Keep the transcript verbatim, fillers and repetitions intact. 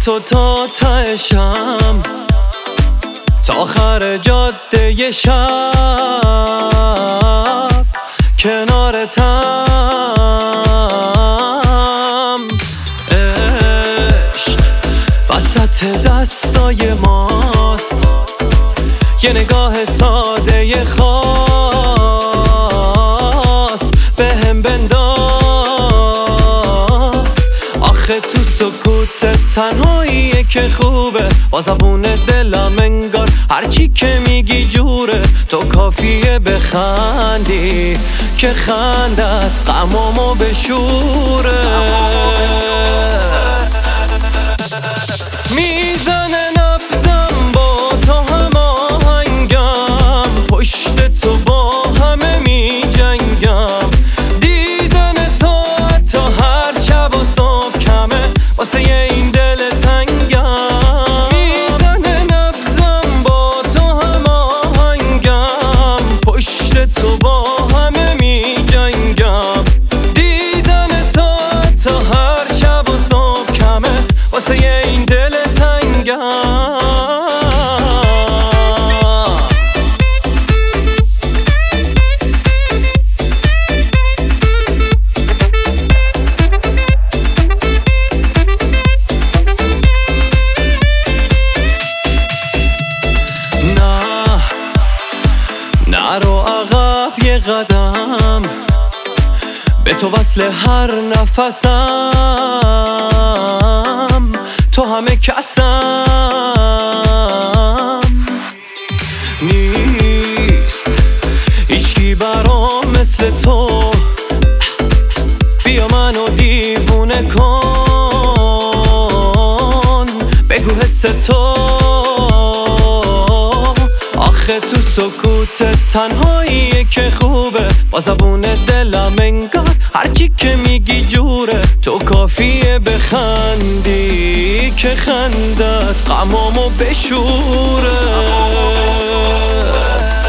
تو تا تهشم، تا آخر جاده شب کنارتم. عشق وسط دستای ماست، یه نگاه ساده خاص بهم بنداز. آخه تو سکوت تنهاییه که خوبه، با زبون دلم انگار هرچی که میگی جوره. تو کافیه بخندی که خندت غمامو بشوره. میزنه نبضم با تو هماهنگم، پشت تو با همه میجنگم. دیدن تو حتی هر شب و صبح کمه واسه این دل تنگم. میزنه نبضم با تو هماهنگم، پشت تو با همه میجنگم. دیدن تو حتی هر شب و صبح کمه واسه این دل تنگم. نرو عقب یه قدم، به تو وصل هر نفسم. تو همه کسم، نیست هیچکی برام مثل تو. بیا منو دیوونه کن، بگو حس تو. آخه تو سکوت تنهاییه که خوبه، با زبون دلم انگار هرچی که میگی جوره. تو کافیه بخندی که خندت غمامو بشوره.